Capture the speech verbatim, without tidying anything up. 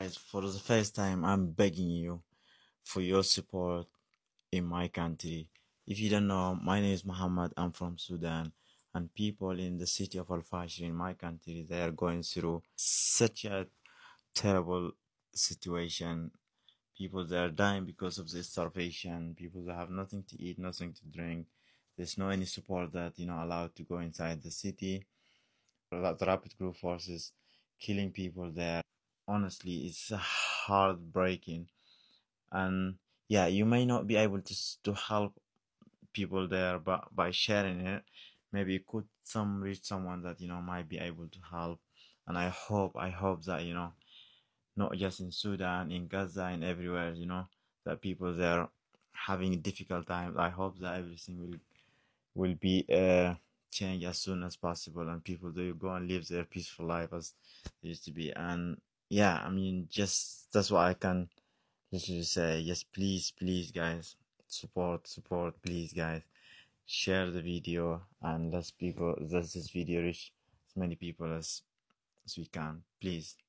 guys, for the first time, I'm begging you for your support in my country. If you don't know, my name is Muhammad. I'm from Sudan, and people in the city of Al Fashir in my country, they are going through such a terrible situation. People they are dying because of the starvation. People that have nothing to eat, nothing to drink. There's no any support that you know allowed to go inside the city. The rapid group forces killing people there. Honestly, it's heartbreaking. And yeah, you may not be able to to help people there, but by sharing it, maybe it could some reach someone that you know might be able to help. And I hope, I hope that you know, not just in Sudan, in Gaza, and everywhere, you know, that people there having a difficult time. I hope that everything will will be uh changed as soon as possible, and people they go and live their peaceful life as they used to be. And yeah, I mean, just that's what I can literally say. Yes, please, please, guys, support, support, please, guys, share the video and let's people let this video reach as many people as as we can, please.